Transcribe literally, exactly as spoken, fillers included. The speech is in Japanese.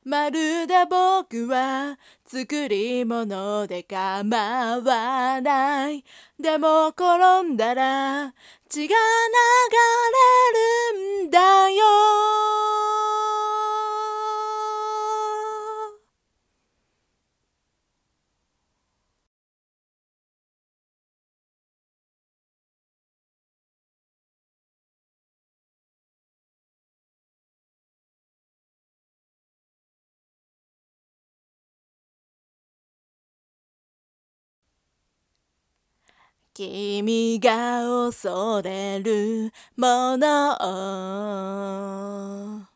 まるで僕は作り物で構わない。でも転んだら血が流れるんだよ。君が恐れるものを